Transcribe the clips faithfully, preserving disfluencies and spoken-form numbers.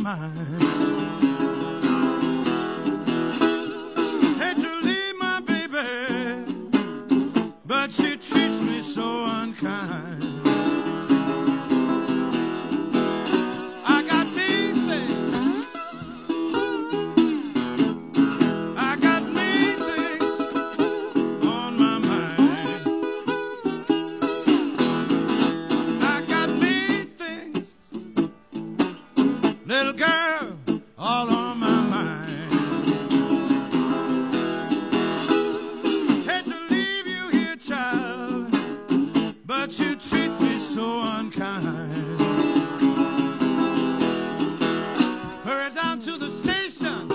mind. Hate to leave my baby, but she treats me so unkind. I got mean things, I got mean things on my mind. I got mean things, little girl, all on my mind. Hate to leave you here, child, but you treat me so unkind. Hurry down to the station,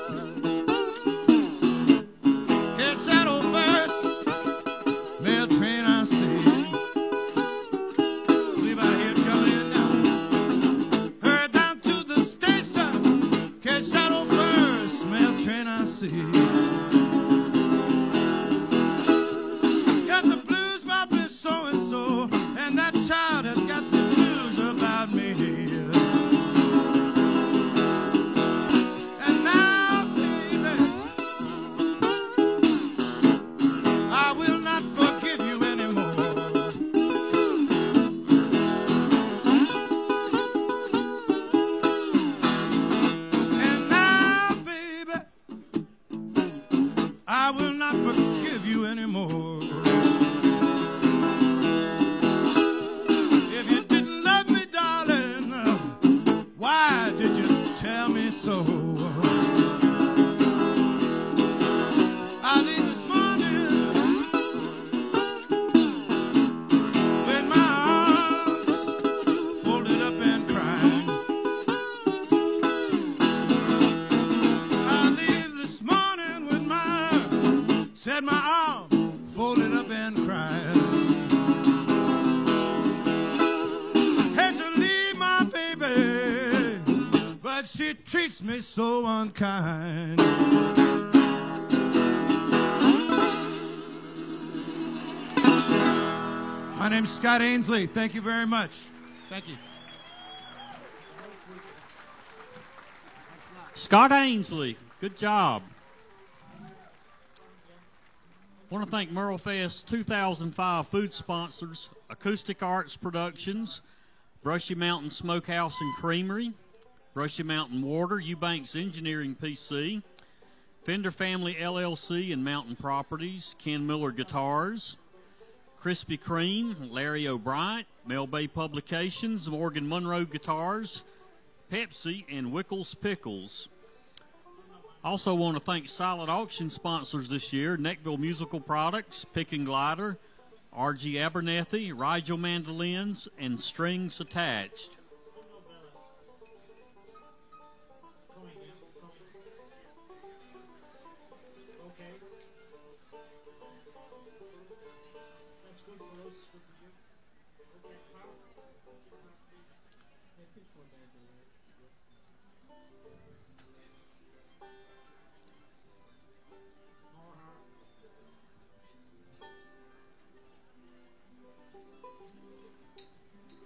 catch that old first mail train I see. Believe I hear it coming in now. Hurry down to the station, catch that old first mail train I see. Got the blues about this so-and-so, and that child has got the blues about me. And now, baby, I will not forgive you anymore. And now, baby, I will not forgive you anymore. If you didn't love me, darling, why did you tell me so? I leave this morning with my arms folded up and crying. I leave this morning with my, said my arm folded up and crying. Had to leave my baby, but she treats me so unkind. My name's Scott Ainsley. Thank you very much. Thank you. Scott Ainsley, good job. Want to thank Merle Fest two thousand five food sponsors, Acoustic Arts Productions, Brushy Mountain Smokehouse and Creamery, Brushy Mountain Water, Eubanks Engineering P C, Fender Family L L C and Mountain Properties, Ken Miller Guitars, Krispy Kreme, Larry O'Brien, Mel Bay Publications, Morgan Monroe Guitars, Pepsi, and Wickles Pickles. Also want to thank silent auction sponsors this year, Neckville Musical Products, Pick and Glider, R G Abernethy, Rigel Mandolins, and Strings Attached.